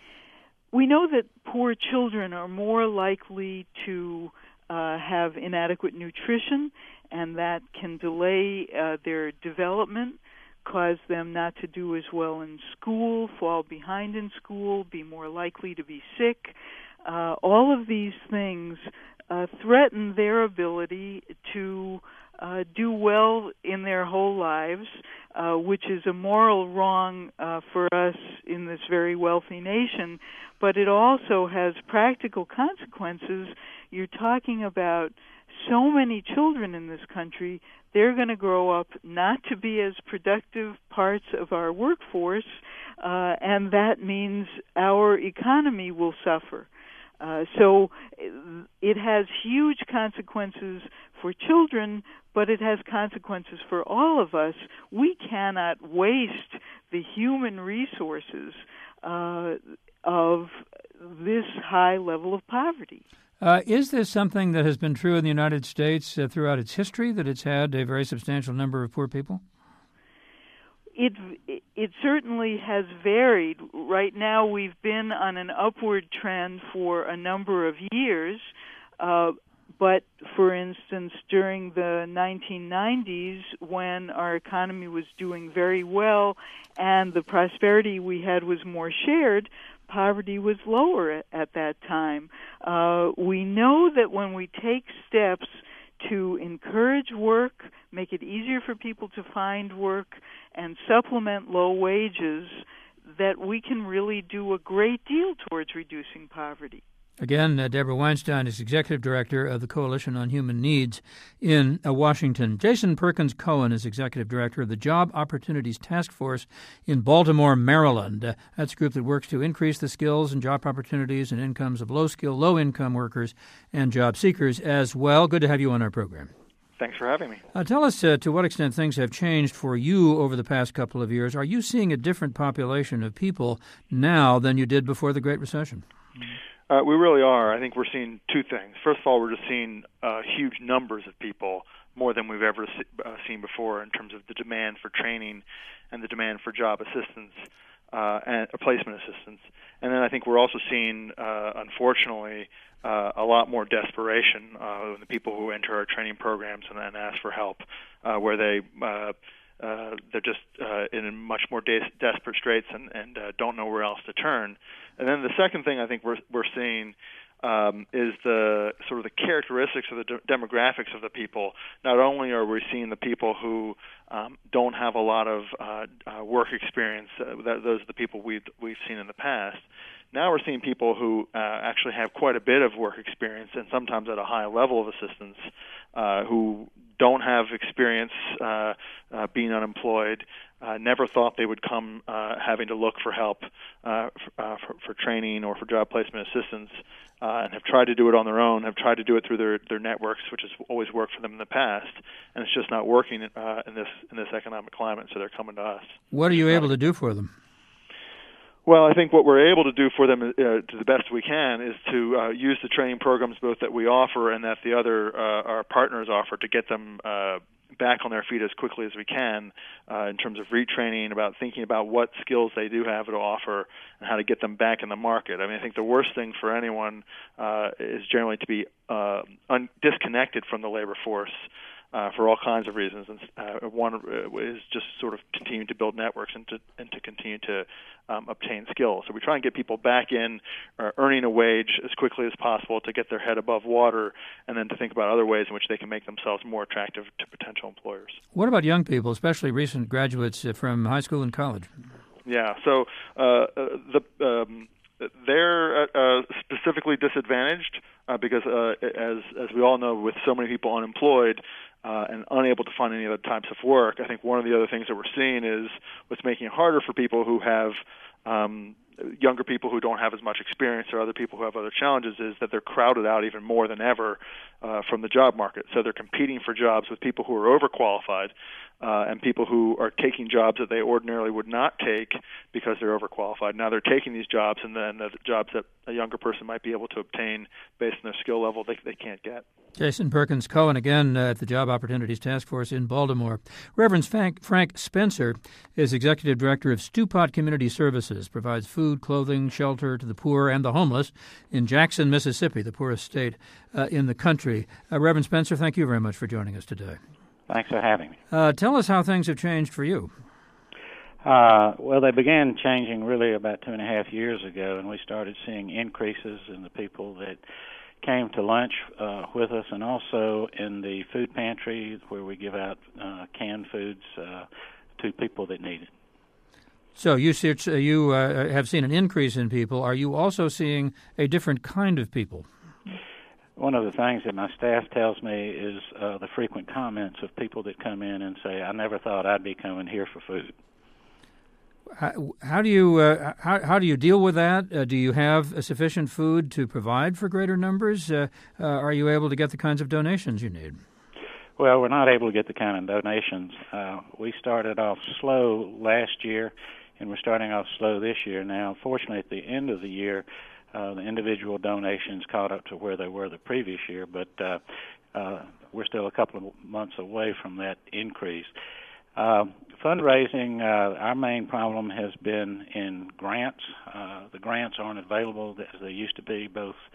We know that poor children are more likely to uh, have inadequate nutrition, and that can delay uh, their development, cause them not to do as well in school, fall behind in school, be more likely to be sick. Uh, all of these things uh, threaten their ability to uh, do well in their whole lives, uh, which is a moral wrong uh, for us in this very wealthy nation, but it also has practical consequences. You're talking about so many children in this country. They're going to grow up not to be as productive parts of our workforce, uh, and that means our economy will suffer. Uh, so it has huge consequences for children, but it has consequences for all of us. We cannot waste the human resources uh, of this high level of poverty. Uh, is this something that has been true in the United States uh, throughout its history, that it's had a very substantial number of poor people? It it certainly has varied. Right now, we've been on an upward trend for a number of years, uh, but, for instance, during the nineteen nineties, when our economy was doing very well and the prosperity we had was more shared, poverty was lower at, at that time. Uh, we know that when we take steps to encourage work, make it easier for people to find work, and supplement low wages, that we can really do a great deal towards reducing poverty. Again, uh, Deborah Weinstein is Executive Director of the Coalition on Human Needs in uh, Washington. Jason Perkins Cohen is Executive Director of the Job Opportunities Task Force in Baltimore, Maryland. Uh, that's a group that works to increase the skills and job opportunities and incomes of low-skill, low-income workers and job seekers as well. Good to have you on our program. Thanks for having me. Uh, tell us uh, to what extent things have changed for you over the past couple of years. Are you seeing a different population of people now than you did before the Great Recession? Uh, we really are. I think we're seeing two things. First of all, we're just seeing uh, huge numbers of people, more than we've ever se- uh, seen before in terms of the demand for training and the demand for job assistance uh, and uh, placement assistance. And then I think we're also seeing, uh, unfortunately, uh, a lot more desperation uh, in the people who enter our training programs and, and ask for help, uh, where they uh, uh, they're just uh, in much more de- desperate straits and, and uh, don't know where else to turn. And then the second thing I think we're we're seeing um, is the sort of the characteristics of the de- demographics of the people. Not only are we seeing the people who um, don't have a lot of uh, uh, work experience, uh, that, those are the people we've we've seen in the past. Now we're seeing people who uh, actually have quite a bit of work experience and sometimes at a high level of assistance, uh, who don't have experience uh, uh, being unemployed, uh, never thought they would come uh, having to look for help uh, for, uh, for, for training or for job placement assistance, uh, and have tried to do it on their own, have tried to do it through their, their networks, which has always worked for them in the past, and it's just not working uh, in this in this economic climate, so they're coming to us. What are you able to do for them? Well, I think what we're able to do for them uh, to the best we can is to uh, use the training programs both that we offer and that the other uh, our partners offer to get them uh, back on their feet as quickly as we can uh, in terms of retraining, about thinking about what skills they do have to offer and how to get them back in the market. I mean, I think the worst thing for anyone uh, is generally to be uh, un- disconnected from the labor force. Uh, for all kinds of reasons, and uh, one uh, is just sort of continue to build networks and to and to continue to um, obtain skills. So we try and get people back in, uh, earning a wage as quickly as possible to get their head above water, and then to think about other ways in which they can make themselves more attractive to potential employers. What about young people, especially recent graduates from high school and college? Yeah, so uh, the um, they're uh, specifically disadvantaged uh, because, uh, as as we all know, with so many people unemployed uh, and unable to find any other types of work, I think one of the other things that we're seeing is what's making it harder for people who have um, younger people who don't have as much experience or other people who have other challenges is that they're crowded out even more than ever uh, from the job market. So they're competing for jobs with people who are overqualified uh, and people who are taking jobs that they ordinarily would not take because they're overqualified. Now they're taking these jobs, and then the jobs that a younger person might be able to obtain based on their skill level they, they can't get. Jason Perkins Cohen, again, uh, at the Job Opportunities Task Force in Baltimore. Reverend Frank, Frank Spencer is Executive Director of Stewpot Community Services, provides food, clothing, shelter to the poor and the homeless in Jackson, Mississippi, the poorest state uh, in the country. Uh, Reverend Spencer, thank you very much for joining us today. Thanks for having me. Uh, tell us how things have changed for you. Uh, well, they began changing really about two and a half years ago, and we started seeing increases in the people that came to lunch uh, with us, and also in the food pantry where we give out uh, canned foods uh, to people that need it. So you see, you uh, have seen an increase in people. Are you also seeing a different kind of people? One of the things that my staff tells me is uh, the frequent comments of people that come in and say, I never thought I'd be coming here for food. How, how do you uh, how, how do you deal with that? Uh, do you have uh, sufficient food to provide for greater numbers? Uh, uh, are you able to get the kinds of donations you need? Well, we're not able to get the kind of donations. Uh, we started off slow last year, and we're starting off slow this year. Now, fortunately, at the end of the year, uh, the individual donations caught up to where they were the previous year, but uh, uh, we're still a couple of months away from that increase. Uh, fundraising, uh, our main problem has been in grants. Uh, the grants aren't available as they used to be, both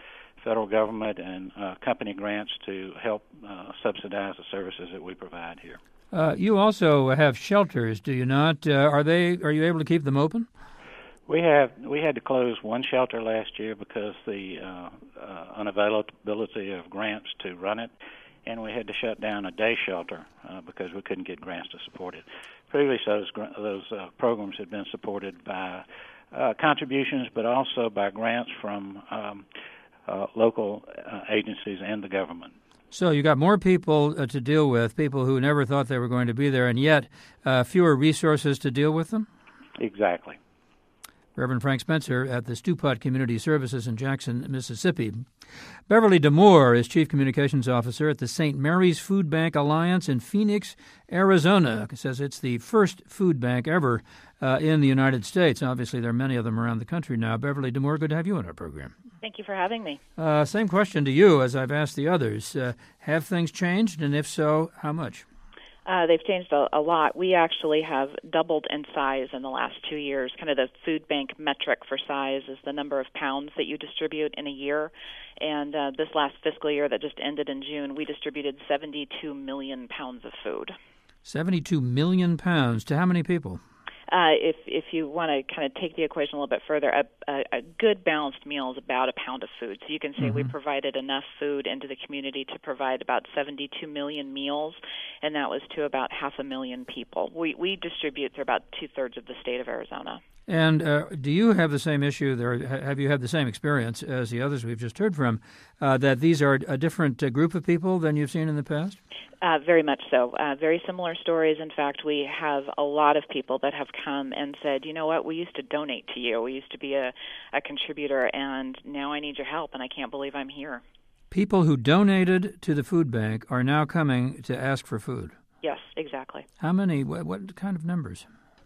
federal government and uh, company grants to help uh, subsidize the services that we provide here. Uh, you also have shelters, do you not? Uh, are they? Are you able to keep them open? We have. We had to close one shelter last year because the uh, uh, unavailability of grants to run it, and we had to shut down a day shelter uh, because we couldn't get grants to support it. Previously, those those uh, programs had been supported by uh, contributions, but also by grants from um, uh, local uh, agencies and the government. So you got more people uh, to deal with, people who never thought they were going to be there, and yet uh, fewer resources to deal with them? Exactly. Reverend Frank Spencer at the Stewpot Community Services in Jackson, Mississippi. Beverly D'Amour is Chief Communications Officer at the Saint Mary's Food Bank Alliance in Phoenix, Arizona. It says it's the first food bank ever uh, in the United States. Obviously, there are many of them around the country now. Beverly D'Amour, good to have you on our program. Thank you for having me. Uh, same question to you as I've asked the others. Uh, have things changed, and if so, how much? Uh, they've changed a, a lot. We actually have doubled in size in the last two years. Kind of the food bank metric for size is the number of pounds that you distribute in a year. And uh, this last fiscal year that just ended in June, we distributed seventy-two million pounds of food. seventy-two million pounds. To how many people? Uh, if if you want to kind of take the equation a little bit further, a, a, a good balanced meal is about a pound of food. So you can say mm-hmm. we provided enough food into the community to provide about seventy-two million meals, and that was to about half a million people. We we distribute through about two-thirds of the state of Arizona. And uh, do you have the same issue, or have you had the same experience as the others we've just heard from, uh, that these are a different uh, group of people than you've seen in the past? Uh, very much so. Uh, very similar stories. In fact, we have a lot of people that have come and said, you know what, we used to donate to you. We used to be a, a contributor, and now I need your help, and I can't believe I'm here. People who donated to the food bank are now coming to ask for food. Yes, exactly. How many? What, what kind of numbers?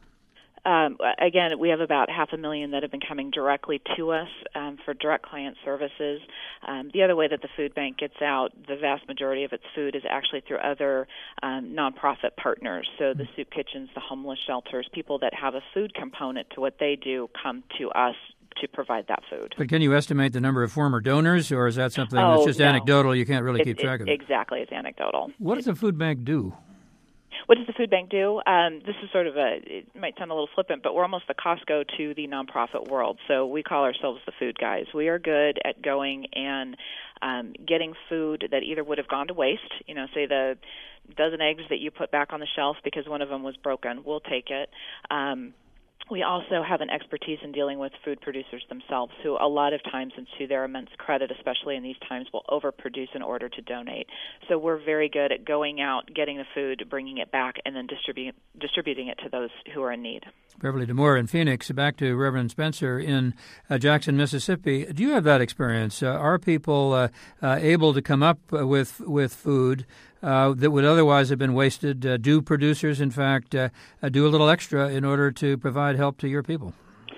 Um, again, we have about half a million that have been coming directly to us um, for direct client services. Um, the other way that the food bank gets out, the vast majority of its food is actually through other um, nonprofit partners. So the soup kitchens, the homeless shelters, people that have a food component to what they do come to us to provide that food. But can you estimate the number of former donors, or is that something oh, that's just no. anecdotal? You can't really it, keep track it, of it. Exactly, it's anecdotal. What does the food bank do? What does the food bank do? Um, this is sort of a, it might sound a little flippant, but we're almost the Costco to the nonprofit world. So we call ourselves the food guys. We are good at going and um, getting food that either would have gone to waste, you know, say the dozen eggs that you put back on the shelf because one of them was broken. We'll take it. Um, We also have an expertise in dealing with food producers themselves, who a lot of times, and to their immense credit, especially in these times, will overproduce in order to donate. So we're very good at going out, getting the food, bringing it back, and then distributing distributing it to those who are in need. Beverly D'Amour in Phoenix. Back to Reverend Spencer in uh, Jackson, Mississippi. Do you have that experience? Uh, are people uh, uh, able to come up uh, with with food uh, that would otherwise have been wasted? Uh, do producers, in fact, uh, uh, do a little extra in order to provide help to your people?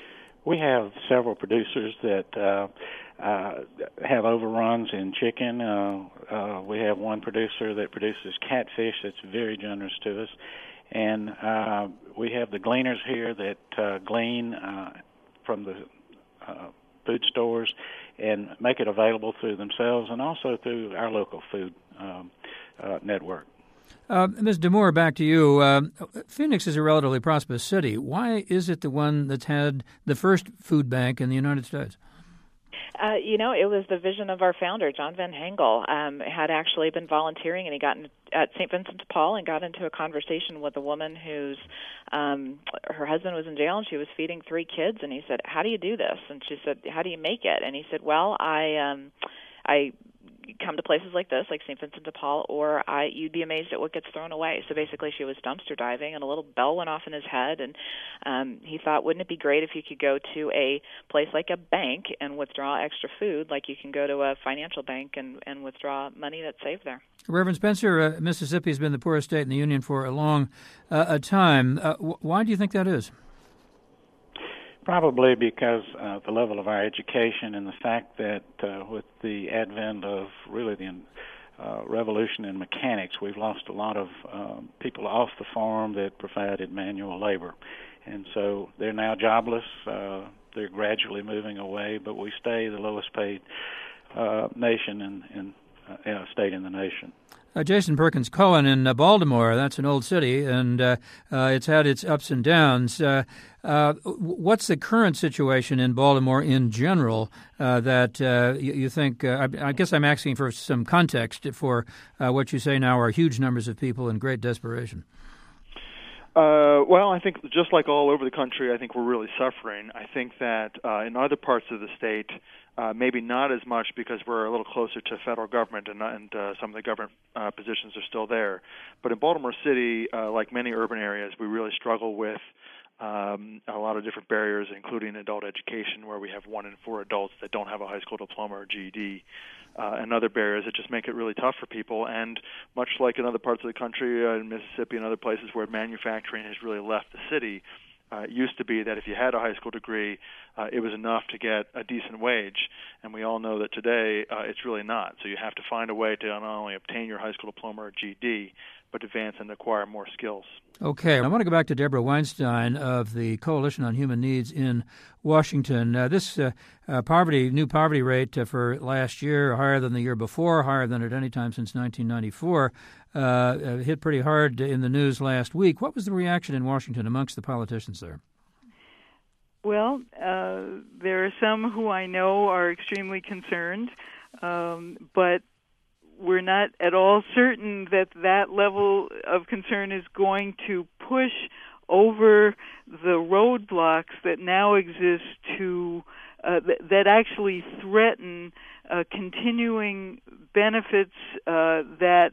We have several producers that uh, uh, have overruns in chicken. Uh, uh, we have one producer that produces catfish that's very generous to us. And uh, we have the gleaners here that uh, glean uh, from the uh, food stores and make it available through themselves and also through our local food um, uh, network. Uh, Miz D'Amour, back to you. Uh, Phoenix is a relatively prosperous city. Why is it the one that's had the first food bank in the United States? Uh, you know, it was the vision of our founder, John Van Hengel, um, had actually been volunteering, and he got in, at Saint Vincent de Paul and got into a conversation with a woman whose um, her husband was in jail, and she was feeding three kids. And he said, "How do you do this?" And she said, "How do you make it?" And he said, "Well, I um, I come to places like this, like Saint Vincent de Paul, or I you'd be amazed at what gets thrown away." So basically she was dumpster diving, and a little bell went off in his head, and um, he thought, wouldn't it be great if you could go to a place like a bank and withdraw extra food, like you can go to a financial bank and, and withdraw money that's saved there. Reverend Spencer, uh, Mississippi has been the poorest state in the Union for a long uh, a time. Uh, wh- why do you think that is? Probably because uh, the level of our education and the fact that uh, with the advent of really the uh, revolution in mechanics, we've lost a lot of um, people off the farm that provided manual labor. And so they're now jobless. Uh, they're gradually moving away, but we stay the lowest paid uh, nation and, and uh, uh, state in the nation. Uh, Jason Perkins Cohen in uh, Baltimore, that's an old city, and uh, uh, it's had its ups and downs. Uh, uh, what's the current situation in Baltimore in general uh, that uh, you, you think, uh, I, I guess I'm asking for some context for uh, what you say now are huge numbers of people in great desperation? Uh, well, I think just like all over the country, I think we're really suffering. I think that uh, in other parts of the state, uh, maybe not as much because we're a little closer to federal government and, and uh, some of the government uh, positions are still there. But in Baltimore City, uh, like many urban areas, we really struggle with um, a lot of different barriers, including adult education, where we have one in four adults that don't have a high school diploma or G E D. Uh, and other barriers that just make it really tough for people. And much like in other parts of the country, uh, in Mississippi and other places where manufacturing has really left the city, uh, it used to be that if you had a high school degree, uh, it was enough to get a decent wage. And we all know that today uh, it's really not. So you have to find a way to not only obtain your high school diploma or G E D, but advance and acquire more skills. Okay, I want to go back to Deborah Weinstein of the Coalition on Human Needs in Washington. Uh, this uh, uh, poverty, new poverty rate uh, for last year, higher than the year before, higher than at any time since nineteen ninety-four, uh, uh, hit pretty hard in the news last week. What was the reaction in Washington amongst the politicians there? Well, uh, there are some who I know are extremely concerned, um, but we're not at all certain that that level of concern is going to push over the roadblocks that now exist to uh, th- that actually threaten uh, continuing benefits uh, that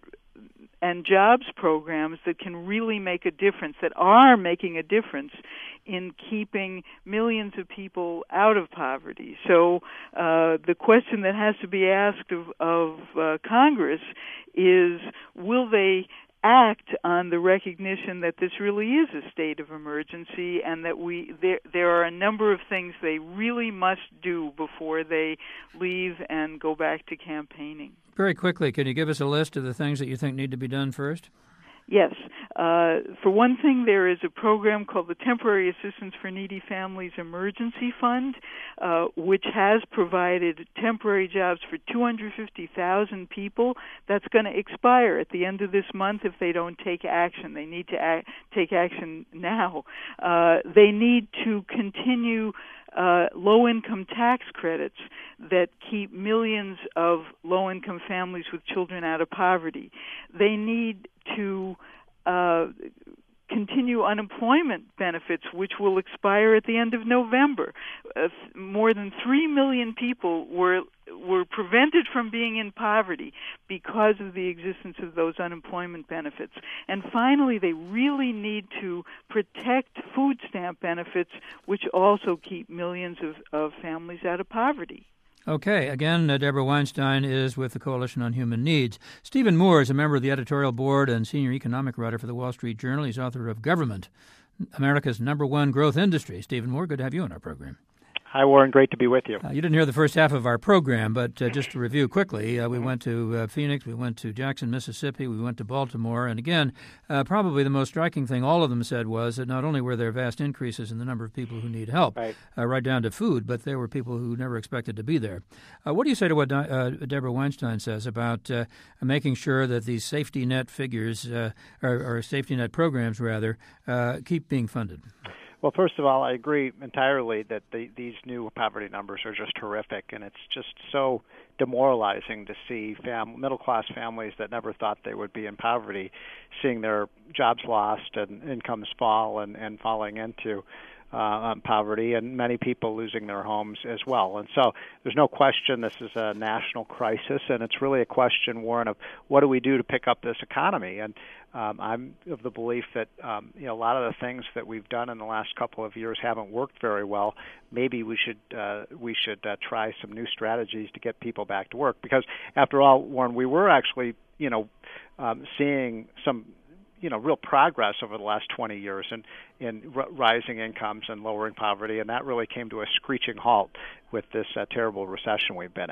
and jobs programs that can really make a difference, that are making a difference in keeping millions of people out of poverty. So uh, the question that has to be asked of, of uh, Congress is, will they act on the recognition that this really is a state of emergency and that we there there are a number of things they really must do before they leave and go back to campaigning. Very quickly, can you give us a list of the things that you think need to be done first? Yes. Uh, for one thing, there is a program called the Temporary Assistance for Needy Families Emergency Fund, uh, which has provided temporary jobs for two hundred fifty thousand people. That's going to expire at the end of this month if they don't take action. They need to act, take action now. Uh, they need to continue Uh, low-income tax credits that keep millions of low-income families with children out of poverty. They need to uh, continue unemployment benefits, which will expire at the end of November. Uh, more than three million people were were prevented from being in poverty because of the existence of those unemployment benefits. And finally, they really need to protect food stamp benefits, which also keep millions of, of families out of poverty. Okay. Again, uh, Deborah Weinstein is with the Coalition on Human Needs. Stephen Moore is a member of the editorial board and senior economic writer for the Wall Street Journal. He's author of Government, America's Number One Growth Industry. Stephen Moore, good to have you on our program. Hi, Warren. Great to be with you. Uh, you didn't hear the first half of our program, but uh, just to review quickly, uh, we went to uh, Phoenix, we went to Jackson, Mississippi, we went to Baltimore, and again, uh, probably the most striking thing all of them said was that not only were there vast increases in the number of people who need help, right, uh, right down to food, but there were people who never expected to be there. Uh, what do you say to what uh, Deborah Weinstein says about uh, making sure that these safety net figures, uh, or, or safety net programs, rather, uh, keep being funded? Well, first of all, I agree entirely that the, these new poverty numbers are just horrific, and it's just so demoralizing to see fam- middle-class families that never thought they would be in poverty, seeing their jobs lost and incomes fall and, and falling into uh, poverty, and many people losing their homes as well. And so there's no question this is a national crisis, and it's really a question, Warren, of what do we do to pick up this economy? And Um, I'm of the belief that um, you know a lot of the things that we've done in the last couple of years haven't worked very well. Maybe we should uh, we should uh, try some new strategies to get people back to work. Because after all, Warren, we were actually you know um, seeing some you know real progress over the last twenty years in in r- rising incomes and lowering poverty, and that really came to a screeching halt with this uh, terrible recession we've been in.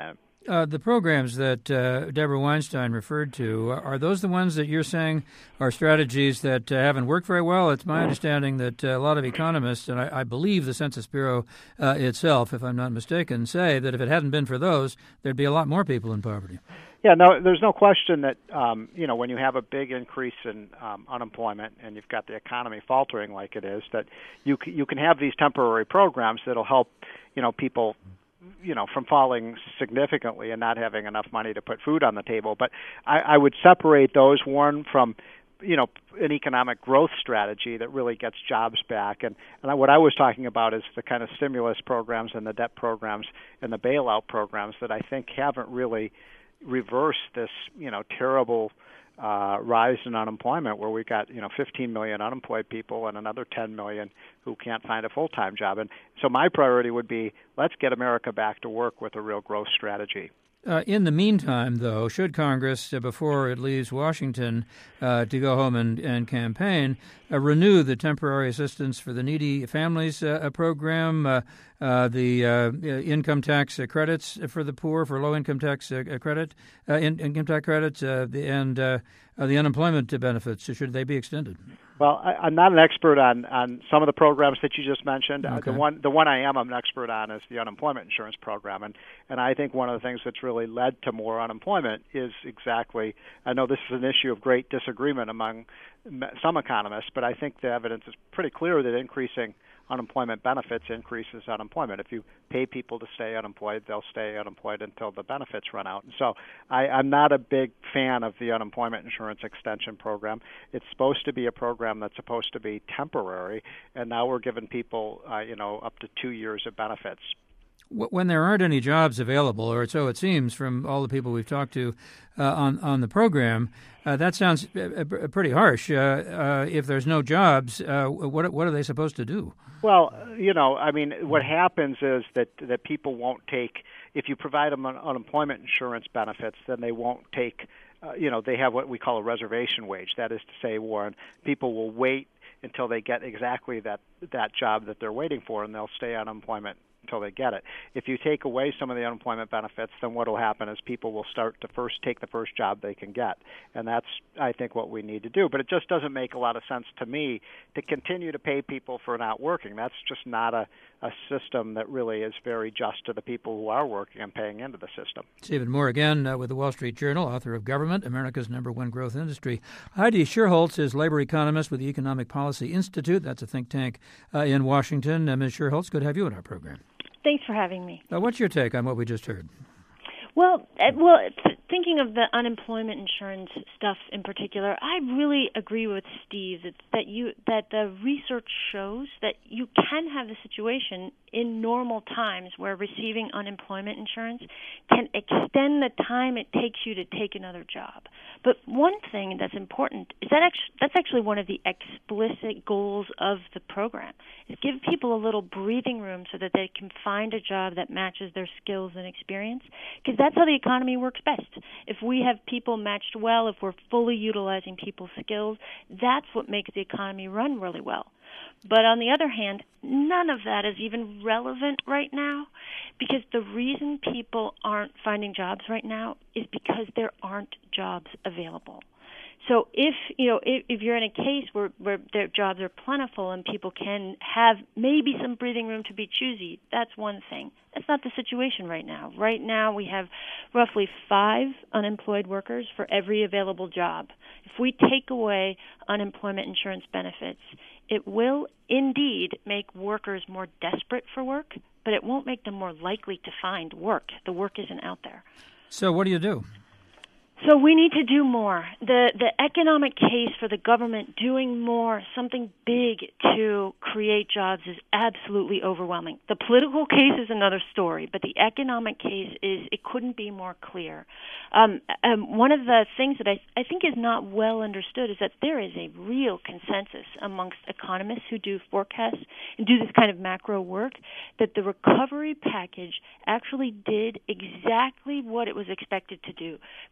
Uh, the programs that uh, Deborah Weinstein referred to, are those the ones that you're saying are strategies that uh, haven't worked very well? It's my understanding that uh, a lot of economists, and I, I believe the Census Bureau uh, itself, if I'm not mistaken, say that if it hadn't been for those, there'd be a lot more people in poverty. Yeah, no, there's no question that, um, you know, when you have a big increase in um, unemployment and you've got the economy faltering like it is, that you c- you can have these temporary programs that'll help, you know, people, you know, from falling significantly and not having enough money to put food on the table. But I, I would separate those, Warren, from, you know, an economic growth strategy that really gets jobs back. And, and what I was talking about is the kind of stimulus programs and the debt programs and the bailout programs that I think haven't really reversed this, you know, terrible uh, rise in unemployment, where we've got, you know, fifteen million unemployed people and another ten million who can't find a full-time job. And so my priority would be, let's get America back to work with a real growth strategy. Uh, in the meantime, though, should Congress, uh, before it leaves Washington uh, to go home and, and campaign, uh, renew the temporary assistance for the needy families uh, program, uh, uh, the uh, income tax credits for the poor, for low-income tax uh, credit, uh, in, income tax credits, uh, the, and uh, uh, the unemployment benefits, should they be extended? Well, I, I'm not an expert on, on some of the programs that you just mentioned. Okay. Uh, the one the one I am an expert on is the unemployment insurance program, and and I think one of the things that's really led to more unemployment is exactly. I know this is an issue of great disagreement among some economists, but I think the evidence is pretty clear that increasing unemployment benefits increases unemployment. If you pay people to stay unemployed, they'll stay unemployed until the benefits run out. And so I, I'm not a big fan of the unemployment insurance extension program. It's supposed to be a program that's supposed to be temporary, and now we're giving people, uh, you know, up to two years of benefits. When there aren't any jobs available, or so it seems from all the people we've talked to uh, on on the program, uh, that sounds uh, pretty harsh. Uh, uh, if there's no jobs, uh, what what are they supposed to do? Well, you know, I mean, what happens is that that people won't take, if you provide them un- unemployment insurance benefits, then they won't take, uh, you know, they have what we call a reservation wage. That is to say, Warren, people will wait until they get exactly that that job that they're waiting for, and they'll stay on unemployment until they get it. If you take away some of the unemployment benefits, then what will happen is people will start to first take the first job they can get. And that's, I think, what we need to do. But it just doesn't make a lot of sense to me to continue to pay people for not working. That's just not a, a system that really is very just to the people who are working and paying into the system. Stephen Moore again uh, with the Wall Street Journal, author of Government, America's Number One Growth Industry. Heidi Shierholz is labor economist with the Economic Policy Institute. That's a think tank uh, in Washington. Uh, Miz Shierholz, good to have you on our program. Thanks for having me. Uh, what's your take on what we just heard? Well, uh, well, th- thinking of the unemployment insurance stuff in particular, I really agree with Steve that, that you that the research shows that you can have a situation in normal times where receiving unemployment insurance can extend the time it takes you to take another job. But one thing that's important is that actually, that's actually one of the explicit goals of the program, is give people a little breathing room so that they can find a job that matches their skills and experience, because that's how the economy works best. If we have people matched well, if we're fully utilizing people's skills, that's what makes the economy run really well. But on the other hand, none of that is even relevant right now, because the reason people aren't finding jobs right now is because there aren't jobs available. So if you know if, if you're in a case where, where their jobs are plentiful and people can have maybe some breathing room to be choosy, that's one thing. That's not the situation right now. Right now we have roughly five unemployed workers for every available job. If we take away unemployment insurance benefits, it will indeed make workers more desperate for work, but it won't make them more likely to find work. The work isn't out there. So what do you do? So we need to do more. The the economic case for the government doing more, something big to create jobs, is absolutely overwhelming. The political case is another story, but the economic case is, it couldn't be more clear. Um, um, one of the things that I, I think is not well understood is that there is a real consensus amongst economists who do forecasts and do this kind of macro work that the recovery package actually did exactly what it was expected to do: create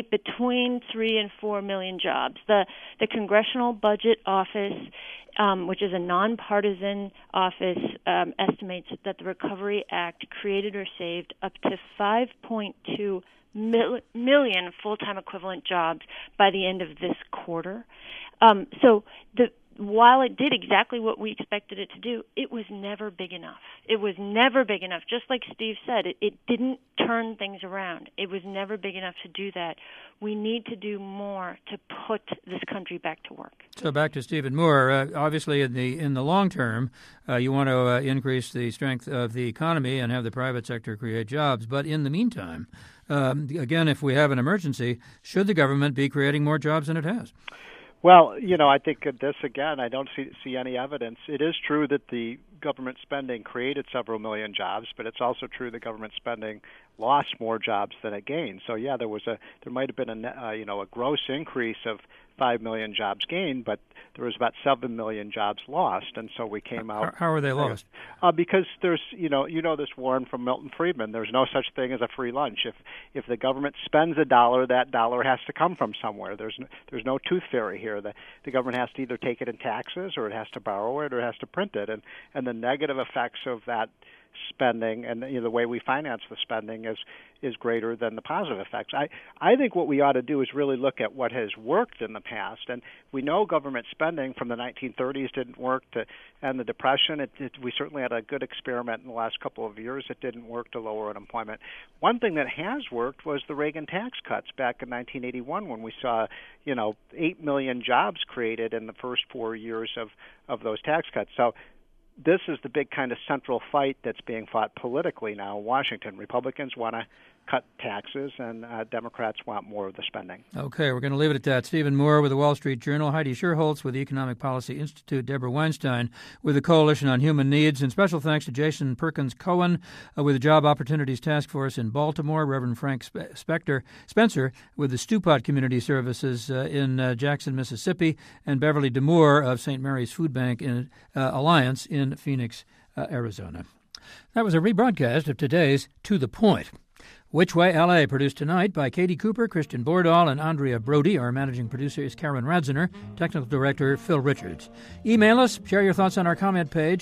create between three and four million jobs. The the Congressional Budget Office, um, which is a nonpartisan office, um, estimates that the Recovery Act created or saved up to five point two mil- million full-time equivalent jobs by the end of this quarter. Um, so the While it did exactly what we expected it to do, it was never big enough. It was never big enough. Just like Steve said, it, it didn't turn things around. It was never big enough to do that. We need to do more to put this country back to work. So back to Stephen Moore. Uh, obviously, in the in the long term, uh, you want to uh, increase the strength of the economy and have the private sector create jobs. But in the meantime, um, again, if we have an emergency, should the government be creating more jobs than it has? Well, you know, I think this, again, I don't see, see any evidence. It is true that the government spending created several million jobs, but it's also true that government spending lost more jobs than it gained. So, yeah, there was a there might have been a uh, you know a gross increase of five million jobs gained, but there was about seven million jobs lost, and so we came out. How, how are they lost? Uh, because there's you know you know this, Warren, from Milton Friedman. There's no such thing as a free lunch. If if the government spends a dollar, that dollar has to come from somewhere. There's no, there's no tooth fairy here. The the government has to either take it in taxes, or it has to borrow it, or it has to print it, and and the negative effects of that spending and you know, the way we finance the spending is is greater than the positive effects. I, I think what we ought to do is really look at what has worked in the past. And we know government spending from the nineteen thirties didn't work to end the Depression. It, it, we certainly had a good experiment in the last couple of years. It didn't work to lower unemployment. One thing that has worked was the Reagan tax cuts back in nineteen eighty-one, when we saw, you know, eight million jobs created in the first four years of, of those tax cuts. So this is the big kind of central fight that's being fought politically now in Washington. Republicans want to cut taxes, and uh, Democrats want more of the spending. Okay, we're going to leave it at that. Stephen Moore with the Wall Street Journal, Heidi Sherholtz with the Economic Policy Institute, Deborah Weinstein with the Coalition on Human Needs, and special thanks to Jason Perkins Cohen uh, with the Job Opportunities Task Force in Baltimore, Reverend Frank Spe- Spector, Spencer with the Stupot Community Services uh, in uh, Jackson, Mississippi, and Beverly DeMoore of Saint Mary's Food Bank in, uh, Alliance in Phoenix, uh, Arizona. That was a rebroadcast of today's To the Point. Which Way L A, produced tonight by Katie Cooper, Christian Bordahl, and Andrea Brody. Our managing producer is Karen Radziner, technical director Phil Richards. Email us, share your thoughts on our comment page,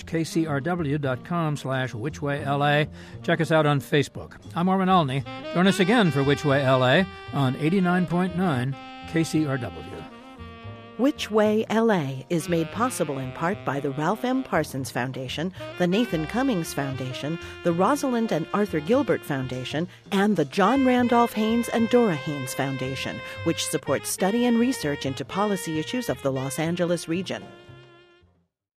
kcrw.com slash whichwayla. Check us out on Facebook. I'm Marvin Alney. Join us again for Which Way L A on eighty-nine point nine K C R W. Which Way L A is made possible in part by the Ralph M. Parsons Foundation, the Nathan Cummings Foundation, the Rosalind and Arthur Gilbert Foundation, and the John Randolph Haynes and Dora Haynes Foundation, which supports study and research into policy issues of the Los Angeles region.